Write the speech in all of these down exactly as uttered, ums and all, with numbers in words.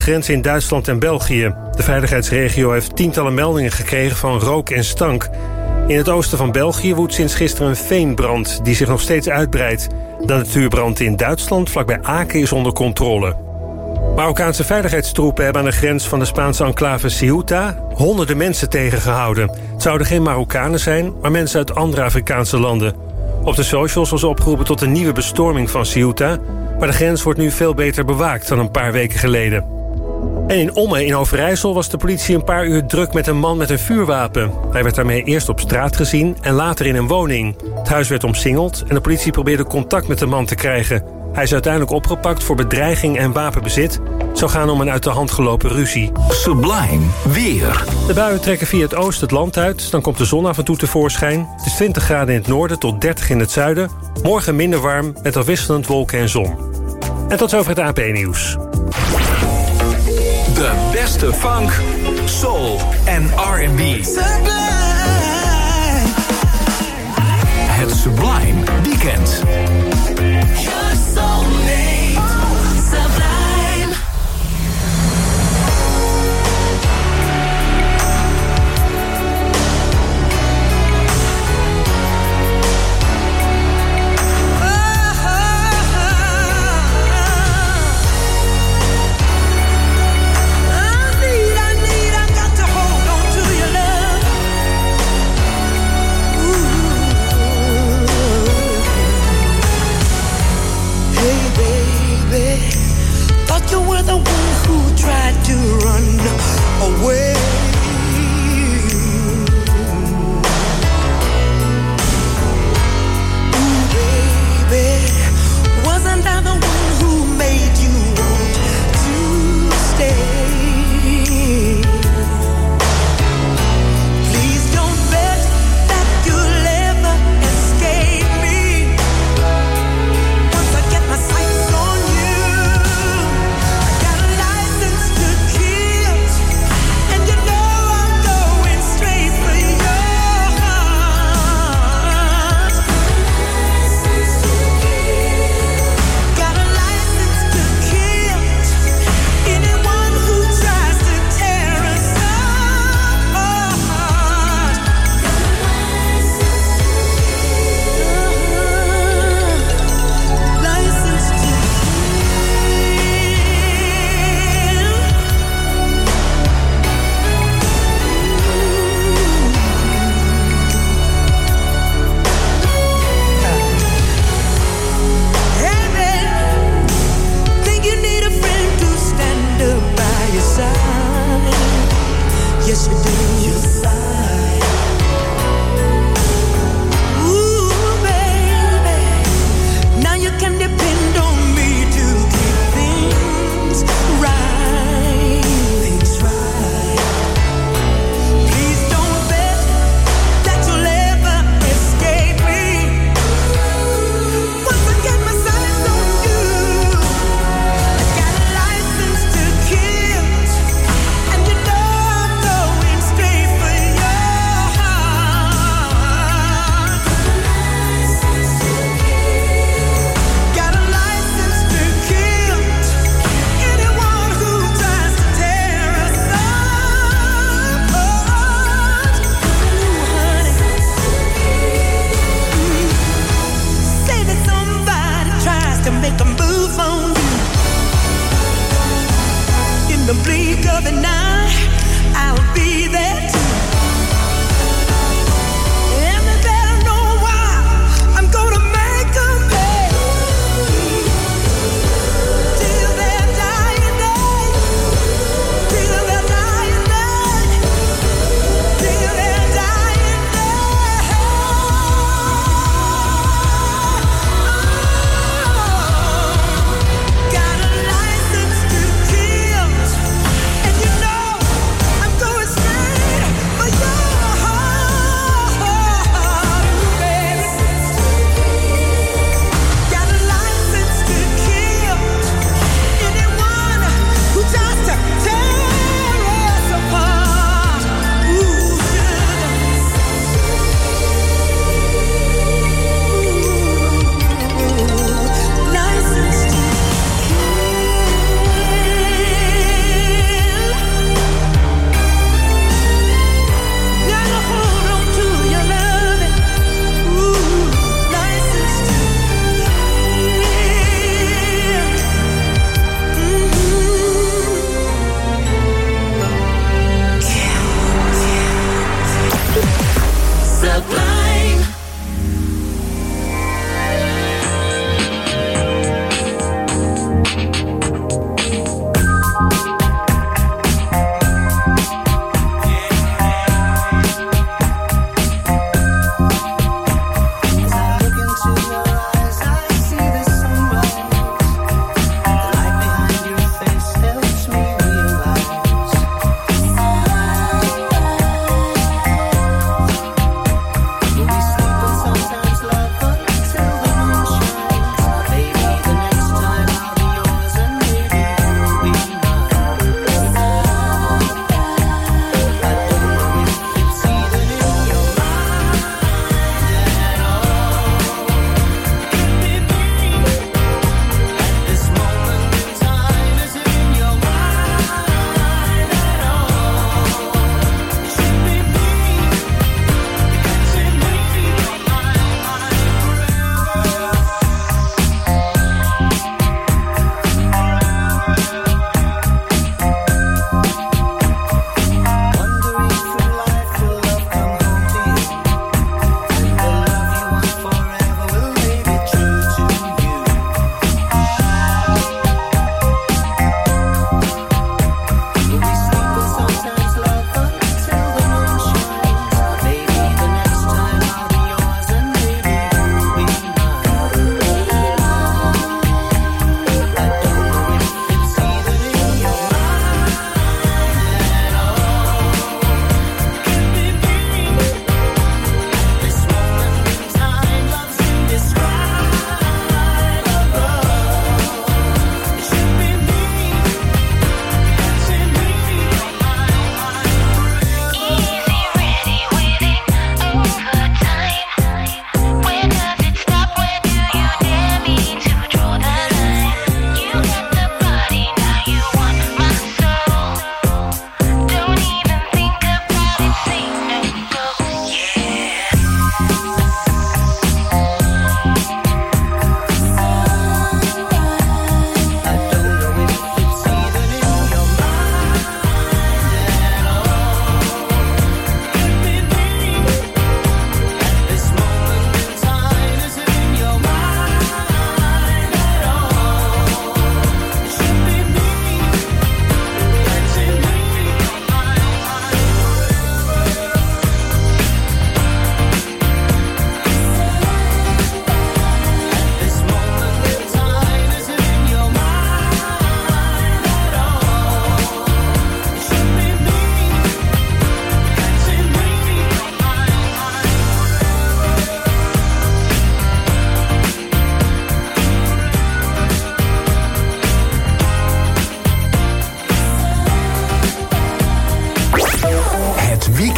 grens in Duitsland en België. De veiligheidsregio heeft tientallen meldingen gekregen van rook en stank. In het oosten van België woedt sinds gisteren een veenbrand die zich nog steeds uitbreidt. De natuurbrand in Duitsland, vlakbij Aken, is onder controle. Marokkaanse veiligheidstroepen hebben aan de grens van de Spaanse enclave Ceuta honderden mensen tegengehouden. Het zouden geen Marokkanen zijn, maar mensen uit andere Afrikaanse landen. Op de socials was opgeroepen tot een nieuwe bestorming van Ceuta, maar de grens wordt nu veel beter bewaakt dan een paar weken geleden. En in Omme in Overijssel was de politie een paar uur druk met een man met een vuurwapen. Hij werd daarmee eerst op straat gezien en later in een woning. Het huis werd omsingeld en de politie probeerde contact met de man te krijgen. Hij is uiteindelijk opgepakt voor bedreiging en wapenbezit. Het zou gaan om een uit de hand gelopen ruzie. Sublime weer. De buien trekken via het oosten het land uit. Dan komt de zon af en toe tevoorschijn. Het is twintig graden in het noorden tot dertig in het zuiden. Morgen minder warm met afwisselend wolken en zon. En tot zover het A P-nieuws. De beste funk, soul en R en B. Sublime. Het Sublime Weekend. Your soulmate. Sublime. To run away. Ooh, baby, wasn't I the one who made you want to stay? Please don't bet that you'll ever escape me. Once I get my sights on you, I got a license to kill, and you know I'm going straight for your heart. Got a license to kill anyone who tries to tear us apart. License to kill. Hey man, think you need a friend to stand up by your side? Yes you do. Ooh baby, now you can depend on me to keep things right. Things right. Please don't bet that you'll ever escape me. Once I get my sights on you, I got a license to kill, and you know I'm going straight for your heart. Got a license to kill anyone who tries to tear us apart. Ooh, honey. Say that somebody tries to make a move on you. In the blink of an eye, I'll be there too. And they better know why I'm gonna make 'em pay. Till their dying day. Till their dying day. Till their dying day. Got a license to kill, and you know I'm going straight for your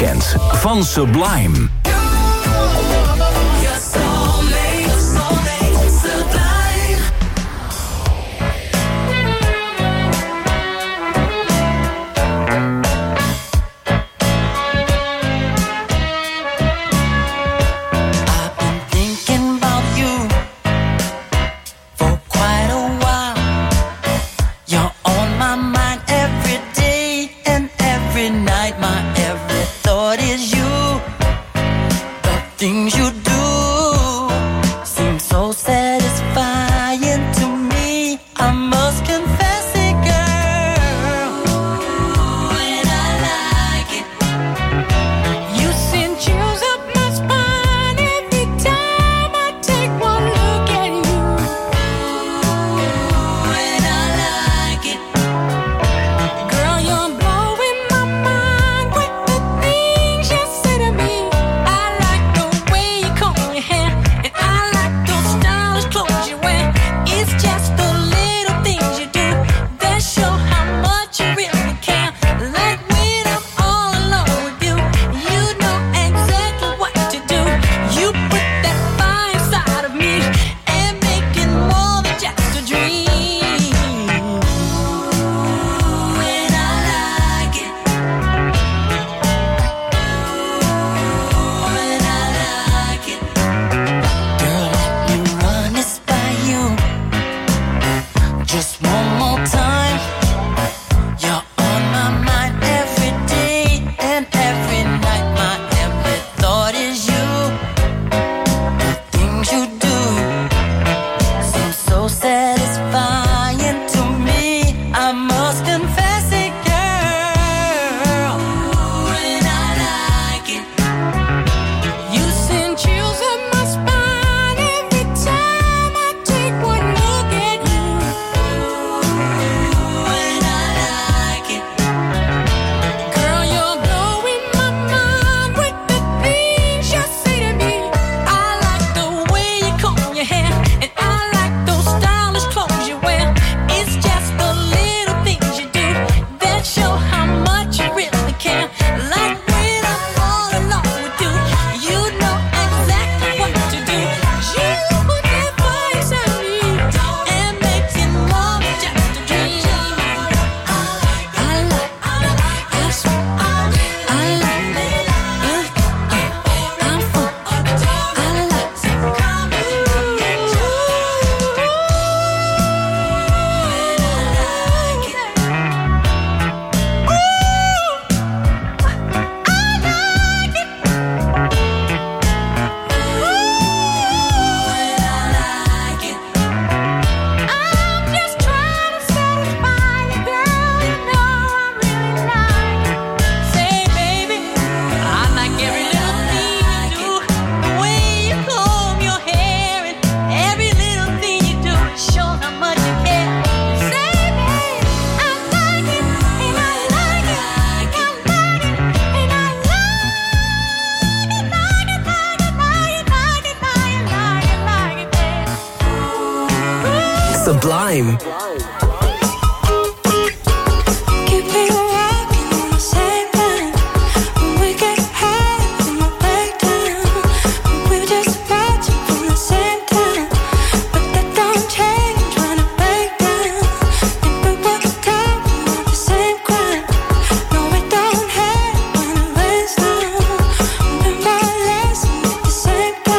Weekend van Sublime. Sublime.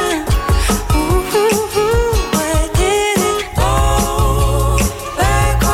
Back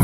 Prime.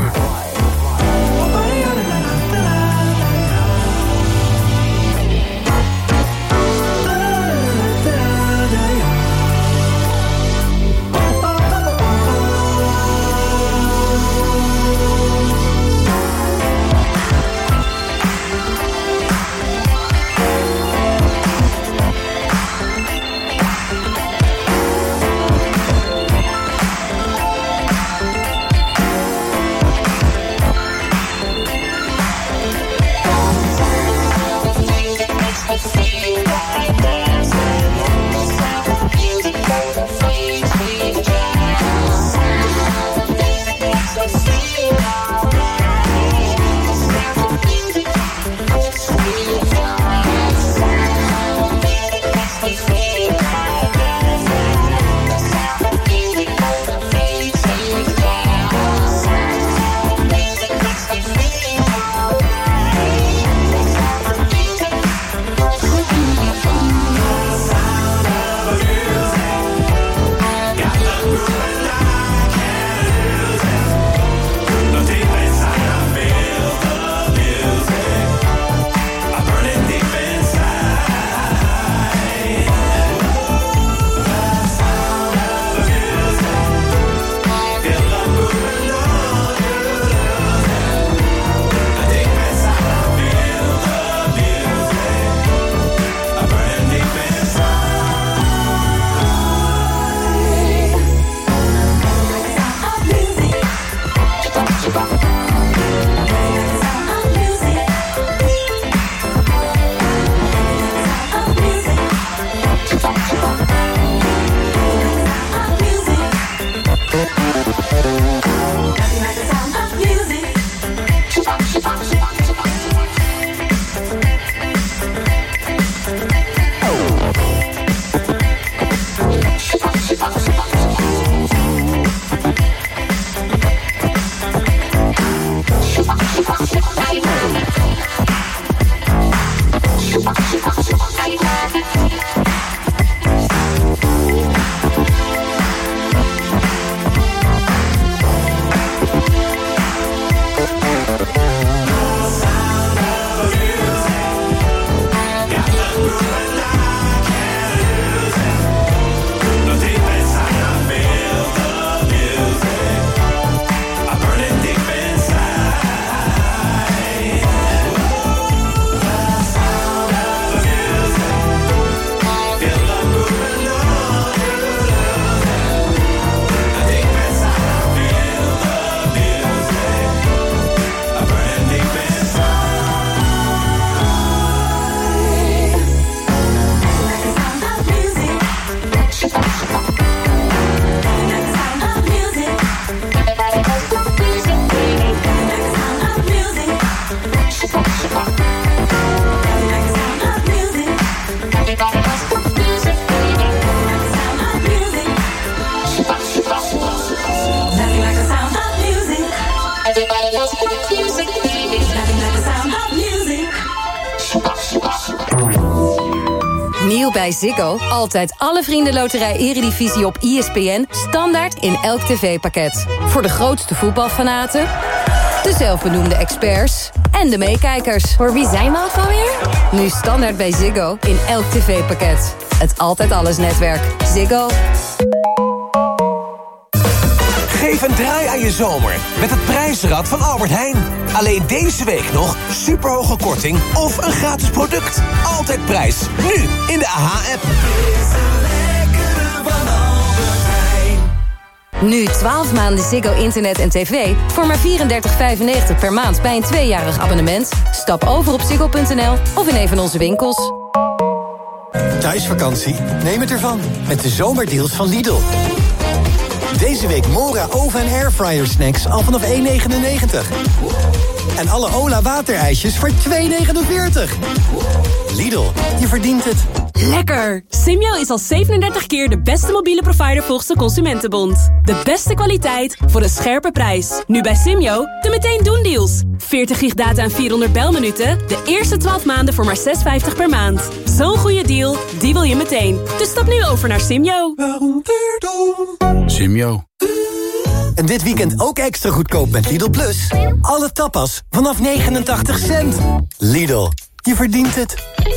Nieuw bij Ziggo. Altijd alle vriendenloterij Eredivisie op E S P N. Standaard in elk tv-pakket. Voor de grootste voetbalfanaten, de zelfbenoemde experts en de meekijkers. Voor wie zijn we ook alweer? Nu standaard bij Ziggo in elk tv-pakket. Het Altijd Alles netwerk. Ziggo. Geef een draai aan je zomer met het prijsrad van Albert Heijn. Alleen deze week nog superhoge korting of een gratis product. Altijd prijs. Nu in de A H-app. Nu twaalf maanden Ziggo internet en tv voor maar vierendertig vijfennegentig per maand bij een tweejarig abonnement. Stap over op ziggo punt n l of in een van onze winkels. Thuisvakantie? Neem het ervan. Met de zomerdeals van Lidl. Deze week Mora oven- en airfryer snacks al vanaf één negenennegentig. En alle Ola waterijsjes voor twee negenenveertig. Lidl, je verdient het. Lekker! Simyo is al zevenendertig keer de beste mobiele provider volgens de Consumentenbond. De beste kwaliteit voor een scherpe prijs. Nu bij Simyo de meteen doen deals. veertig gig data en vierhonderd belminuten. De eerste twaalf maanden voor maar zes vijftig per maand. Zo'n goede deal, die wil je meteen. Dus stap nu over naar Simyo. Simyo. En dit weekend ook extra goedkoop met Lidl Plus. Alle tapas vanaf negenentachtig cent. Lidl, je verdient het.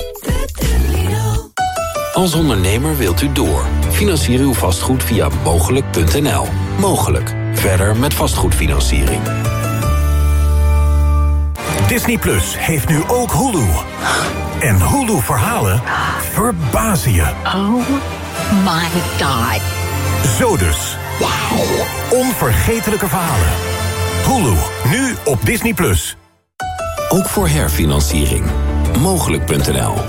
Als ondernemer wilt u door. Financier uw vastgoed via mogelijk punt n l. Mogelijk. Verder met vastgoedfinanciering. Disney Plus heeft nu ook Hulu. En Hulu-verhalen verbazen je. Oh my god. Zo dus. Onvergetelijke verhalen. Hulu, nu op Disney Plus. Ook voor herfinanciering. mogelijk punt n l.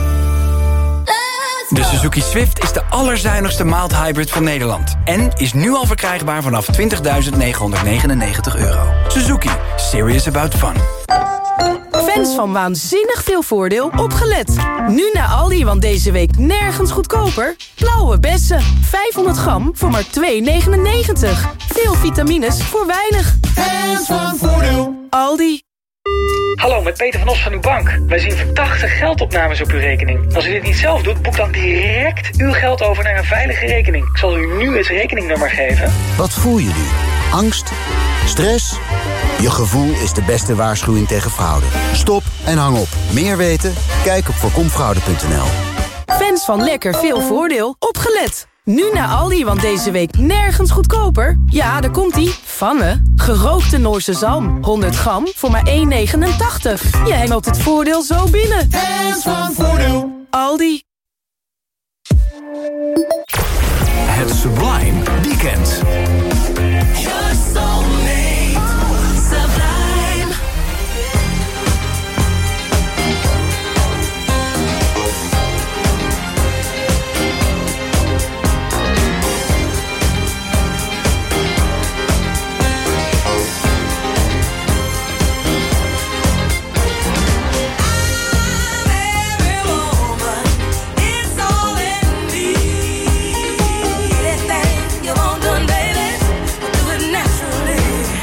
De Suzuki Swift is de allerzuinigste mild hybrid van Nederland. En is nu al verkrijgbaar vanaf twintigduizend negenhonderdnegenennegentig euro. Suzuki. Serious about fun. Fans van waanzinnig veel voordeel, opgelet. Nu naar Aldi, want deze week nergens goedkoper. Blauwe bessen, vijfhonderd gram voor maar twee negenennegentig. Veel vitamines voor weinig. Fans van voordeel. Aldi. Hallo, met Peter van Os van uw bank. Wij zien verdachte geldopnames op uw rekening. Als u dit niet zelf doet, boek dan direct uw geld over naar een veilige rekening. Ik zal u nu het rekeningnummer geven. Wat voel je nu? Angst? Stress? Je gevoel is de beste waarschuwing tegen fraude. Stop en hang op. Meer weten? Kijk op voorkomfraude punt n l. Fans van lekker veel voordeel, opgelet. Nu naar Aldi, want deze week nergens goedkoper. Ja, daar komt-ie. Vanne. Gerookte Noorse zalm. honderd gram voor maar één negenentachtig. Je hengelt het voordeel zo binnen. Fans van voordeel. Aldi. Het Sublime Weekend. Anything you want done, baby, do it naturally.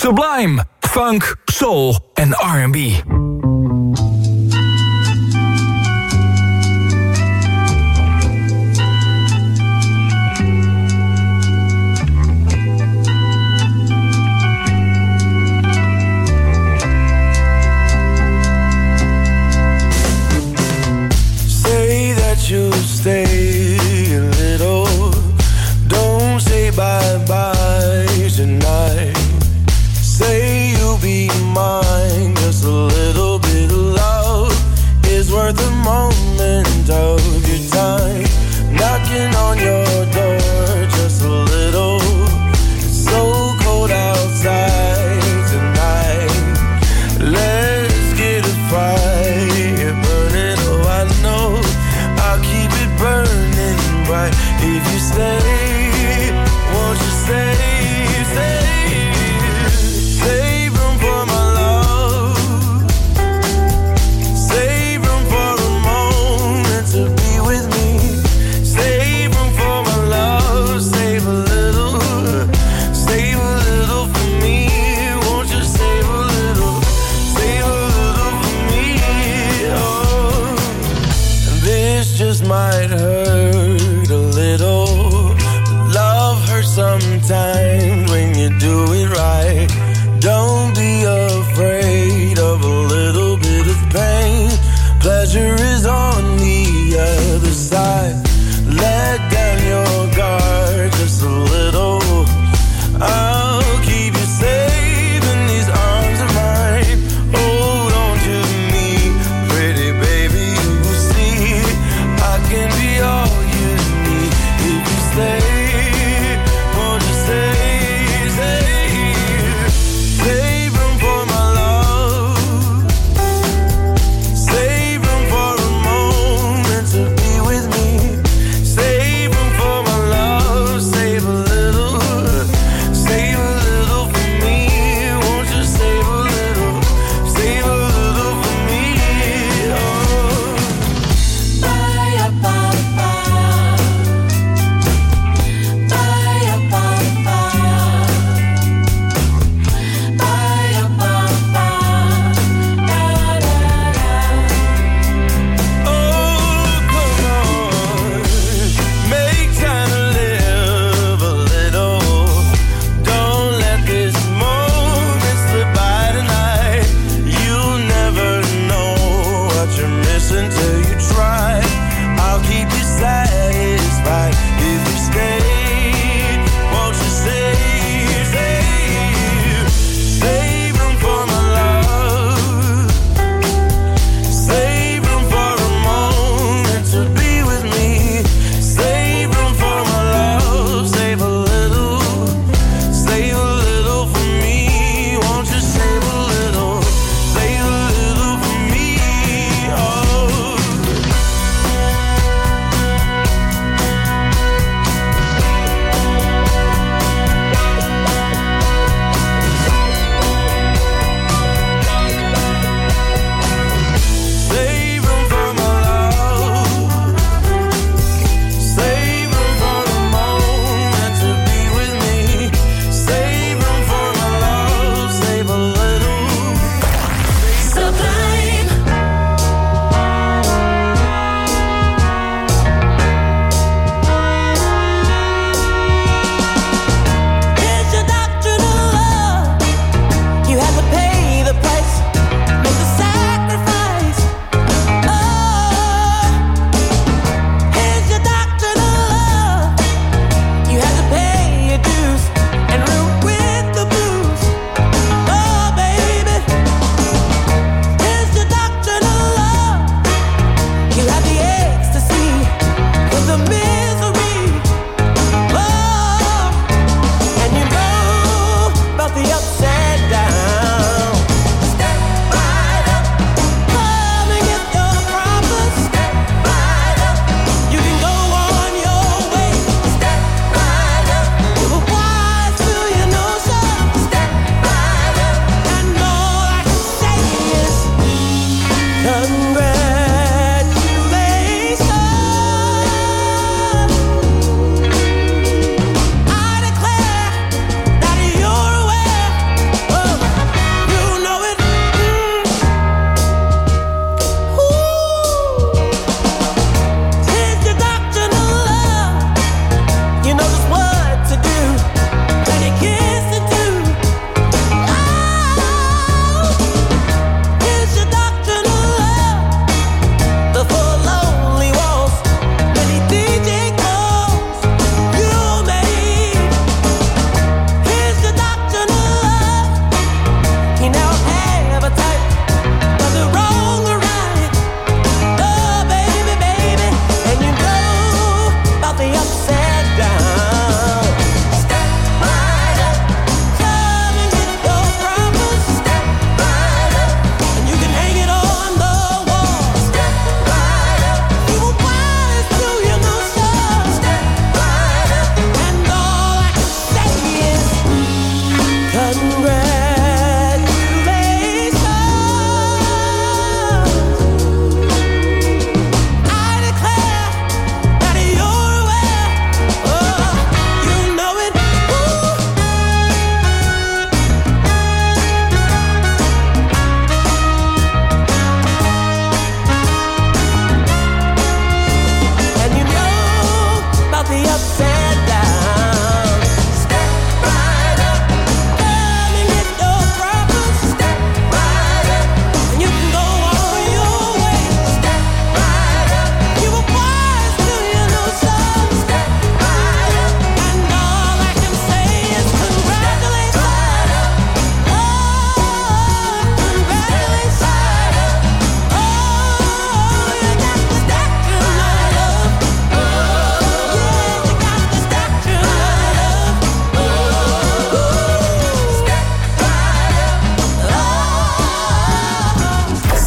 Sublime, funk, soul en R en B. You stay a little, don't say bye-bye tonight. Say you'll be mine just a little.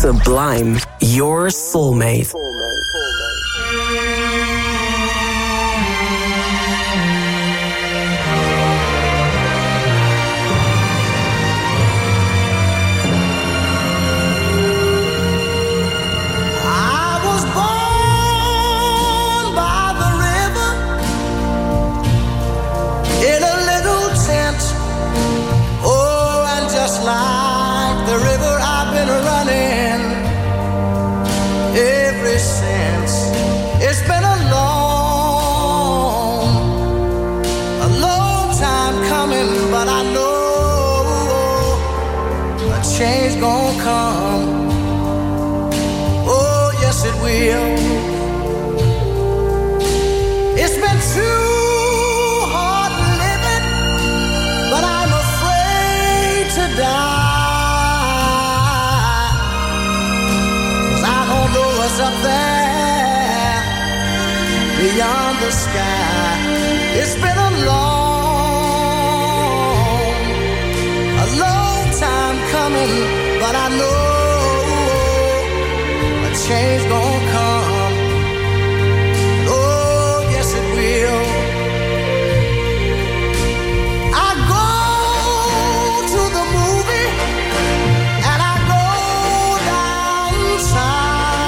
Sublime, your soulmate. Like the river I've been running ever since. It's been a long, a long time coming, but I know a change gonna come. Oh, yes it will. It's been too hard living, but I'm afraid to die. Up there beyond the sky, it's been a long, a long time coming, but I know a change gonna come. Oh, yes it will. I go to the movie and I go downtown.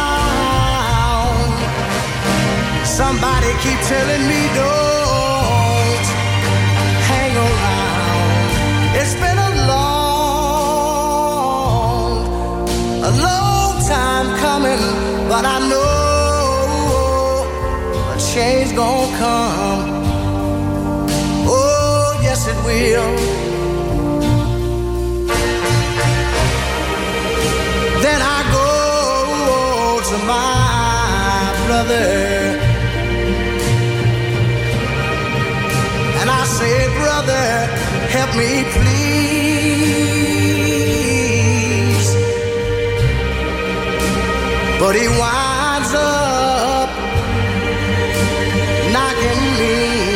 Somebody keep telling me don't hang around. It's been a long, a long time coming, but I know a change gonna come. Oh, yes it will. Then I go to my brother and I say, brother, help me please. But he winds up knocking me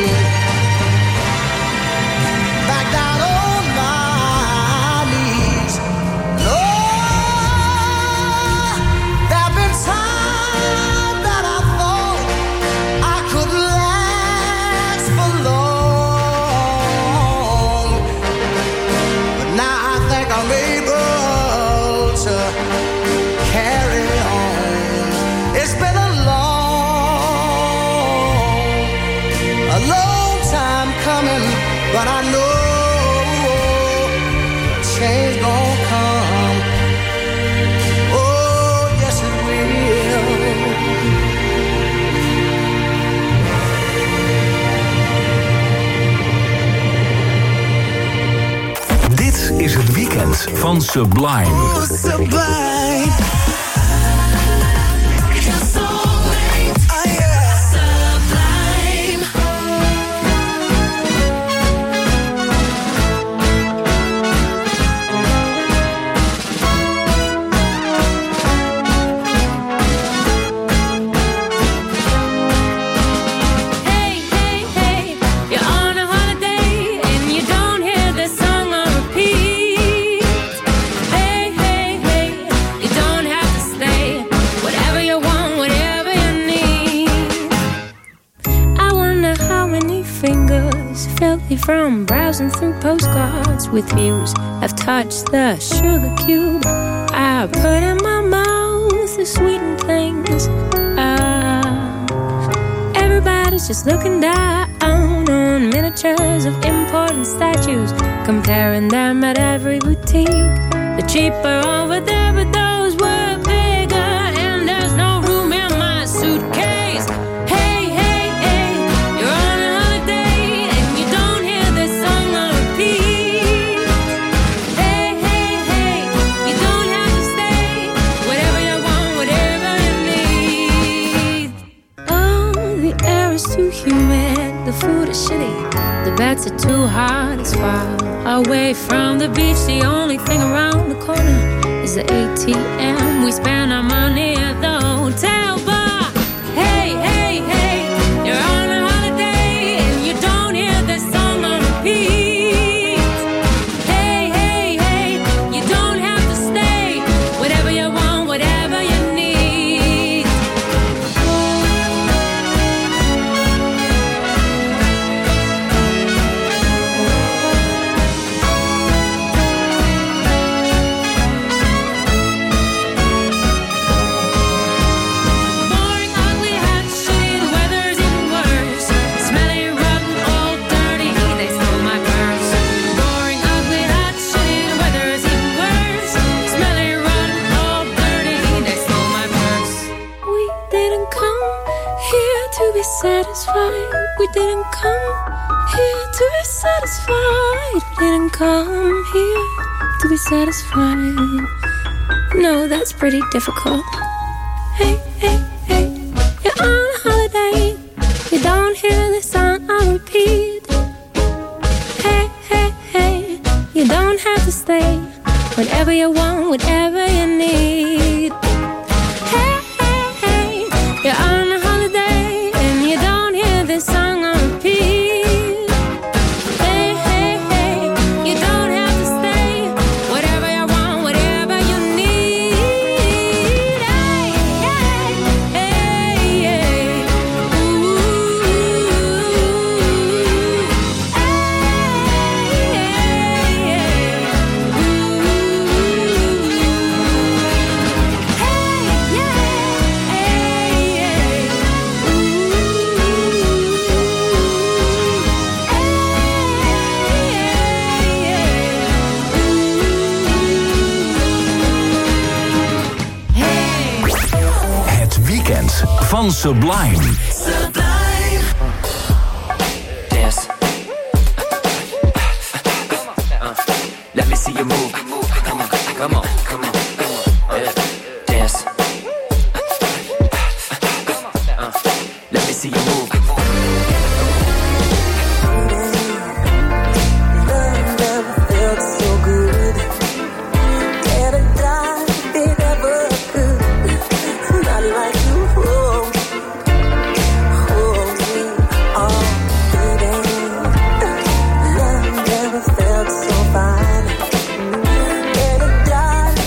back down on my knees. Lord, there've been times that I thought I could last for long, but now I think I'm able to carry on. It's been a long, a long time coming, but I know change gon' come. Oh, yes it will. Dit is het weekend van Sublime. Oh, Sublime. From browsing through postcards with views, I've touched the sugar cube. I put in my mouth the sweetened things. Ah, everybody's just looking down on miniatures of important statues, comparing them at every boutique. The cheaper over there, but those were bigger, and there's no room in my suitcase. Hey, hey, hey, you're on a holiday and you don't hear this song on repeat. Hey, hey, hey, you don't have to stay. Whatever you want, whatever you need. Oh, the air is too humid, the food is shitty, the beds are too hot, it's far away from the beach. The only thing around the corner is the A T M. We spend our money at the hotel bar. Hey, hey, hey, you're on a holiday and you don't hear this song on repeat. Hey, hey, hey, you don't have to stay. Whatever you want, whatever satisfied. We didn't come here to be satisfied. We didn't come here to be satisfied. No, that's pretty difficult. Hey, hey, hey, you're on a holiday. You don't hear the song on repeat. Hey, hey, hey, you don't have to stay. Whatever you want, whatever you need. Hey, hey, hey, you're on a holiday and you don't hear this song on repeat. Hey, hey, hey, you don't have to stay. Whatever you want, whatever you need. Hey, hey, hey, hey. Ooh, hey, hey, hey. Het weekend van Sublime. Dance. Uh, let me see you move. Come on, come on, come on. Yeah. Dance. Uh, let me see you move. Love never felt so good. Can't have died if it ever could. Not like you hold, hold me, oh baby. Love never felt so fine. Can't have died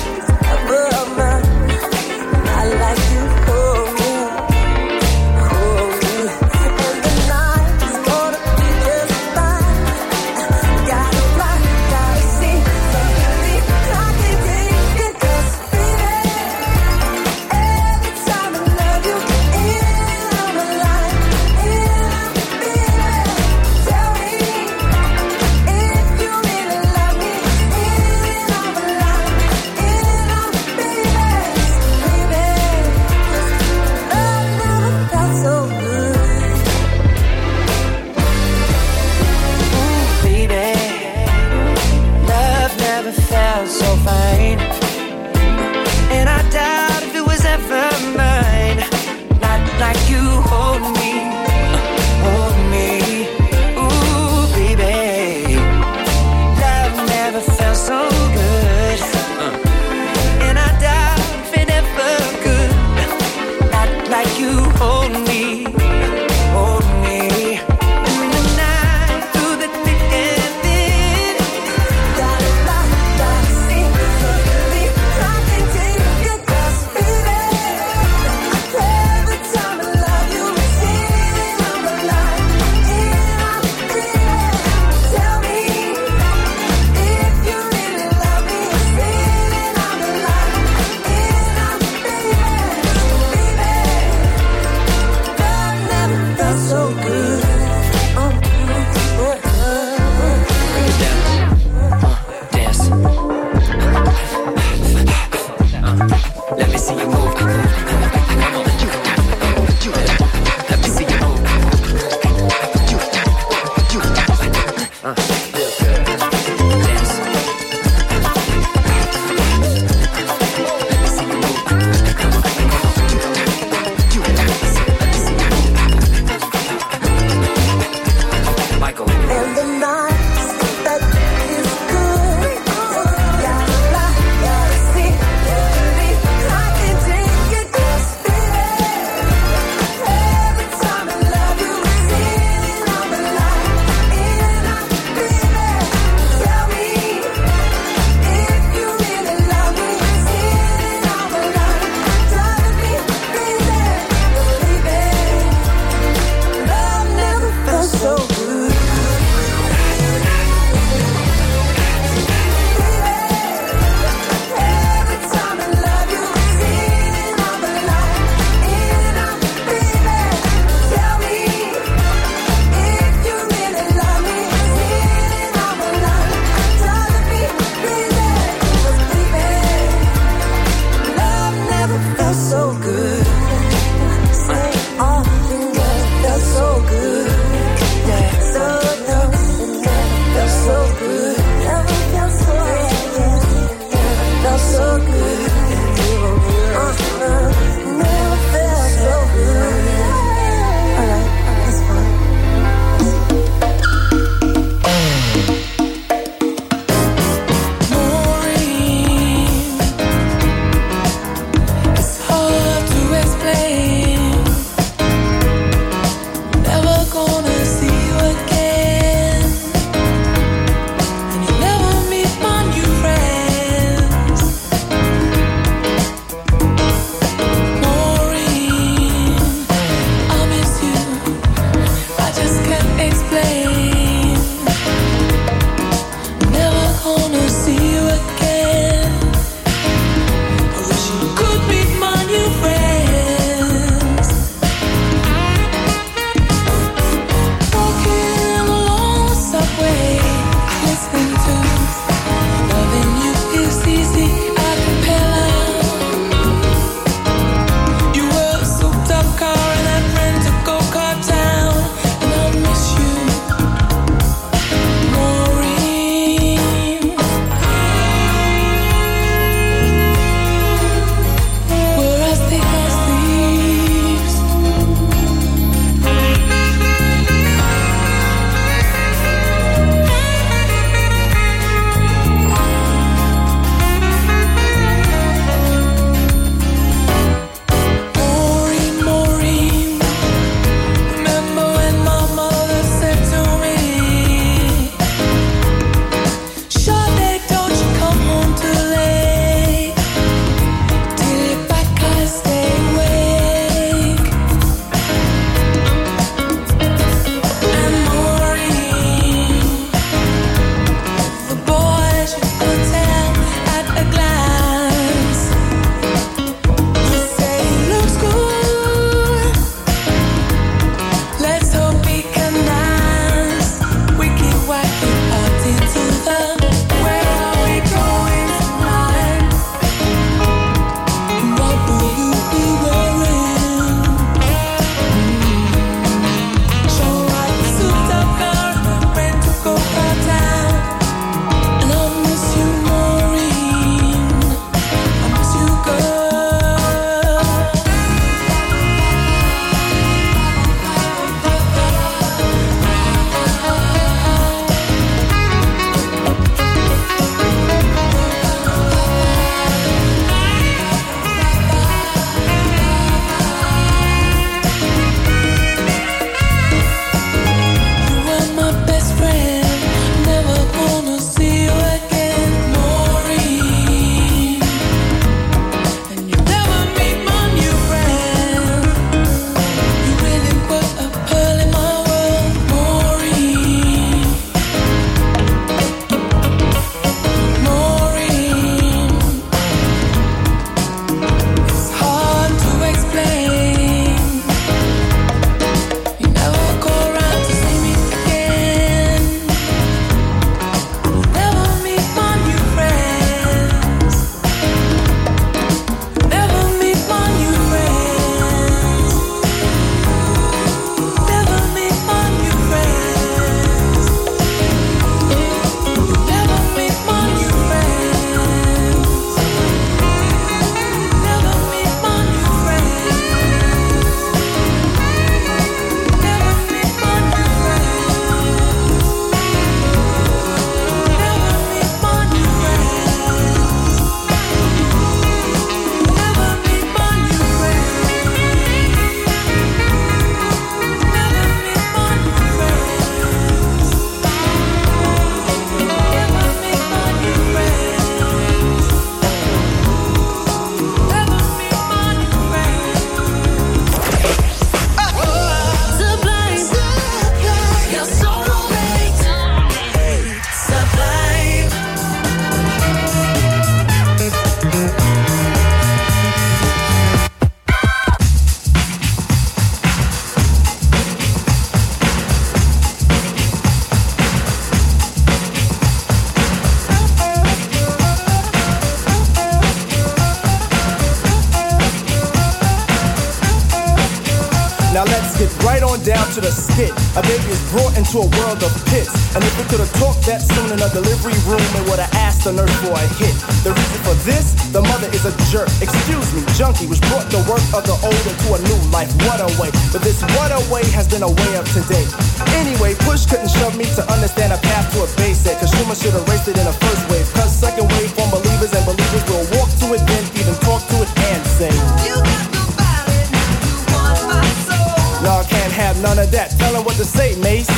get right on down to the skit. A baby is brought into a world of pits. And if we could have talked that soon in a delivery room, it would have asked the nurse for a hit. The reason for this, the mother is a jerk. Excuse me, junkie, which brought the work of the old into a new life. What a way. But this what a way has been a way of today. Anyway, push couldn't shove me to understand a path to a basic. Cause Schumer should have raced it in a first wave. Cause second wave from believers and believers will walk to it, then even talk to it and say, you got the body, you want my soul. Y'all can't have none of that. Tell 'em what to say, Mace.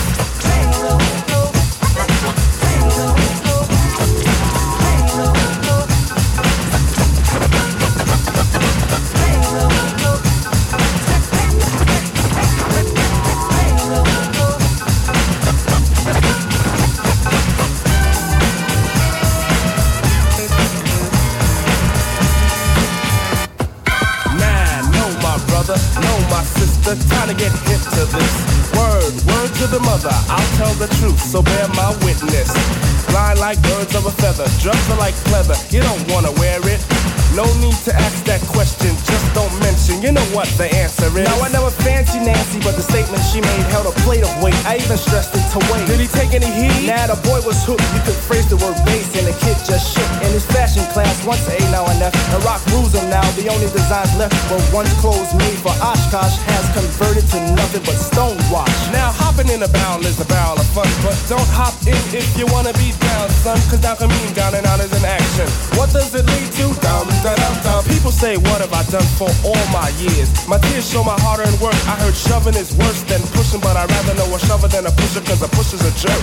Know my sister, time to get hip to this. Word, word to the mother, I'll tell the truth, so bear my witness. Blind like birds of a feather, drugs are like pleather, you don't wanna wear it. No need to ask that question, just don't mention, you know what the answer is. Now I never fancy Nancy, but the statement she made held a plate of weight. I even stressed it to wait. Did he take any heed? Nah, the boy was hooked, you could phrase the word bass, and the kid just shook. In his fashion class, once A, now and F, the rock rules him now, the only designs left were once clothes made for Oshkosh has converted to nothing but stonewash. Now hopping in a barrel is a barrel of fun, but don't hop in if you wanna be down, son, cause down can mean down and out is an action. What does it lead to? Dum, da, dum, dum. People say, what have I done for all my years? My tears show my hard-earned work. I heard shoving is worse than pushing, but I'd rather know a shover than a pusher, cause a pusher's a jerk.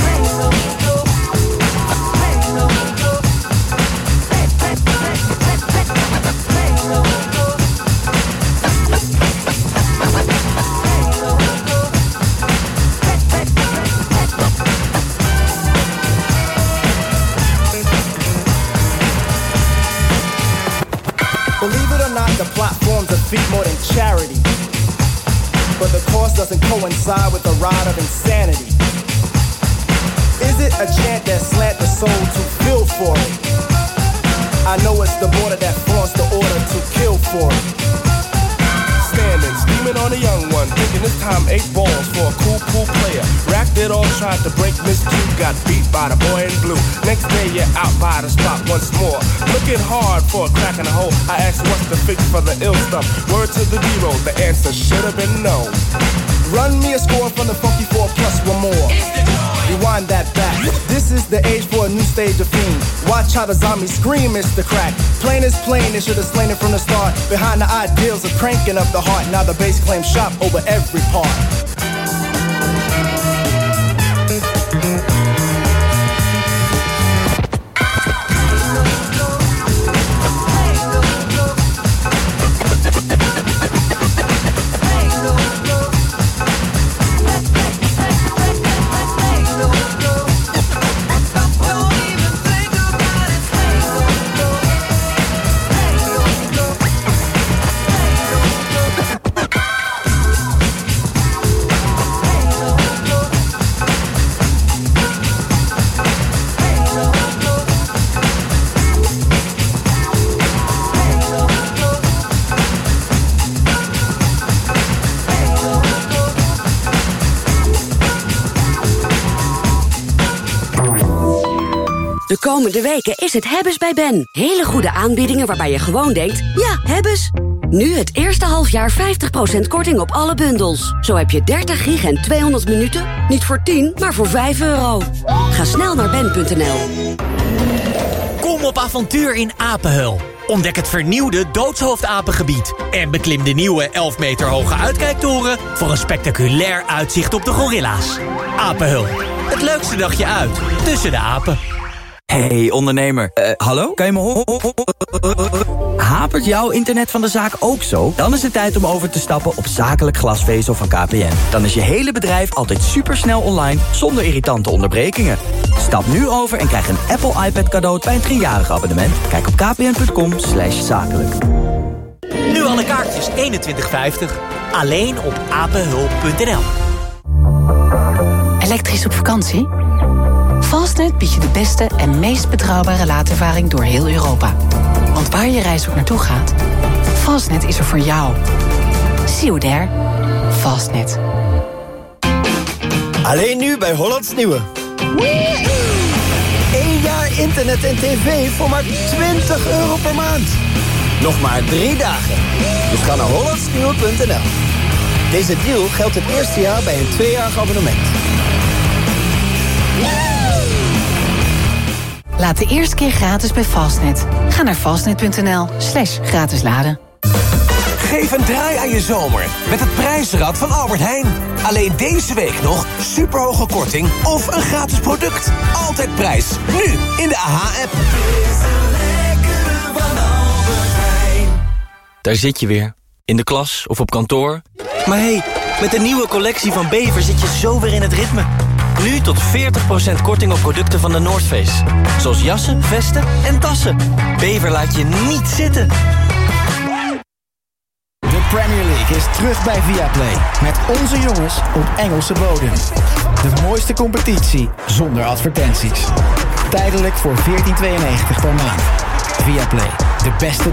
Believe it or not, the plot forms a feat more than charity. But the cost doesn't coincide with the ride of insanity. Is it a chant that slant the soul to feel for it? I know it's the border that flaunts the order to kill for it. Standing, steaming on a young one, thinking this time eight balls for a cool, cool player. Racked it all, tried to break Miss Q, got beat by the boy in blue. Next day you're out by the spot once more, looking hard for a crack in the hole. I asked what's the fix for the ill stuff. Word to the zero, the answer should have been no. Run me a score from the funky four plus one more. Rewind that back. This is the age for a new stage of fiend. Watch how the zombies scream, it's the crack. Plain is plain, they should have slain it from the start. Behind the ideals of cranking up the heart. Now the bass claims shop over every part. De komende weken is het Hebbes bij Ben. Hele goede aanbiedingen waarbij je gewoon denkt, ja, Hebbes. Nu het eerste halfjaar vijftig procent korting op alle bundels. Zo heb je dertig gig en tweehonderd minuten, niet voor tien, maar voor vijf euro. Ga snel naar ben punt n l. Kom op avontuur in Apenheul. Ontdek het vernieuwde Doodshoofdapengebied. En beklim de nieuwe elf meter hoge uitkijktoren voor een spectaculair uitzicht op de gorilla's. Apenheul, het leukste dagje uit tussen de apen. Hey ondernemer, uh, hallo? Kan je me horen? Hapert jouw internet van de zaak ook zo? Dan is het tijd om over te stappen op zakelijk glasvezel van K P N. Dan is je hele bedrijf altijd supersnel online zonder irritante onderbrekingen. Stap nu over en krijg een Apple iPad cadeau bij een driejarig abonnement. Kijk op kpn.com slash zakelijk. Nu alle kaartjes eenentwintig vijftig. Alleen op apenhul punt n l. Elektrisch op vakantie? Fastnet biedt je de beste en meest betrouwbare laadervaring door heel Europa. Want waar je reis ook naartoe gaat, Fastnet is er voor jou. See you there. Fastnet. Alleen nu bij Hollands Nieuwe. Eén jaar internet en tv voor maar twintig euro per maand. Nog maar drie dagen. Dus ga naar hollandsnieuwe punt n l. Deze deal geldt het eerste jaar bij een tweejarig abonnement. Laat de eerste keer gratis bij Fastnet. Ga naar fastnet punt n l slash gratis laden. Geef een draai aan je zomer met het prijzenrad van Albert Heijn. Alleen deze week nog superhoge korting of een gratis product. Altijd prijs. Nu in de A H-app. Daar zit je weer. In de klas of op kantoor. Maar hé, hey, met de nieuwe collectie van Bever zit je zo weer in het ritme. Nu tot veertig procent korting op producten van de North Face. Zoals jassen, vesten en tassen. Bever laat je niet zitten. De Premier League is terug bij Viaplay. Met onze jongens op Engelse bodem. De mooiste competitie zonder advertenties. Tijdelijk voor veertien tweeënnegentig per maand. Viaplay, de beste